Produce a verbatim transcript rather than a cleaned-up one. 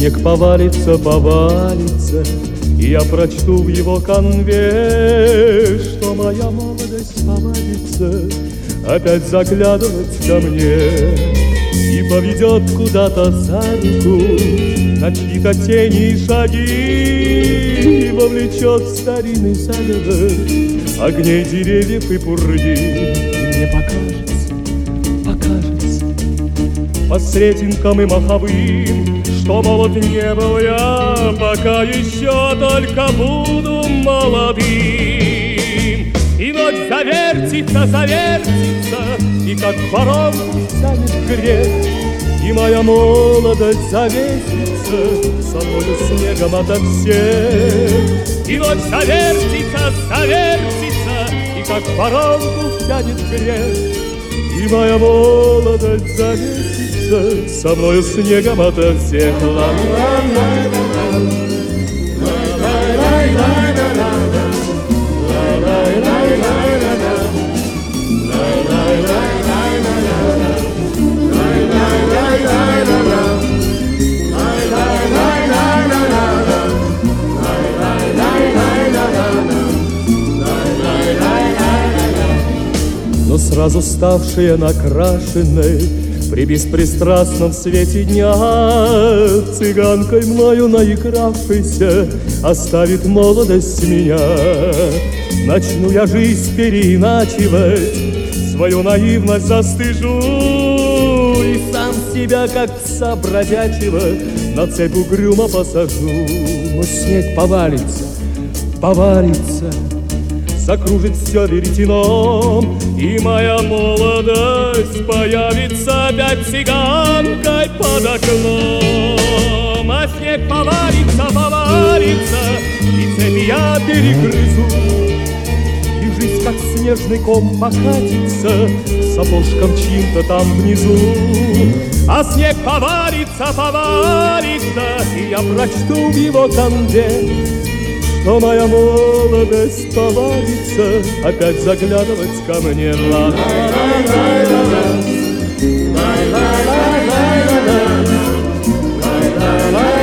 снег повалится, повалится, и я прочту в его конве, что моя молодость повадится опять заглядывать ко мне и поведет куда-то за руку на чьи-то тени и шаги, вовлечет в старинный заговор огней деревьев и пурги. И мне покажется, покажется по сретенкам и маховым, что молод не был я, пока еще только буду молодым. И ночь завертится, завертится, и как воронку тянет грех, и моя молодость завесится со мною снегом ото всех. И ночь завертится, завертится, и как воронку тянет грех, и моя молодость завесится со мною снегом ото всех. Но сразу ставшая накрашенной при беспристрастном свете дня, цыганкой мною наигравшейся оставит молодость меня. Начну я жизнь переиначивать, свою наивность застыжу, и сам себя, как пса бродячего, на цепь угрюмо посажу. Но снег повалится, повалится, закружит все веретеном, и моя молодость появится опять цыганкой под окном. А снег повалится, повалится, и цепи я перегрызу, и жизнь, как снежный ком, покатится к сапожкам чьим-то там внизу. А снег повалится, повалится, и я прочту в его конве, что моя молодость повадится опять заглядывать ко мне. Ла-ла-ла-ла-ла-ла, ла-ла-ла-ла-ла-ла, ла-ла-ла-ла-ла-ла.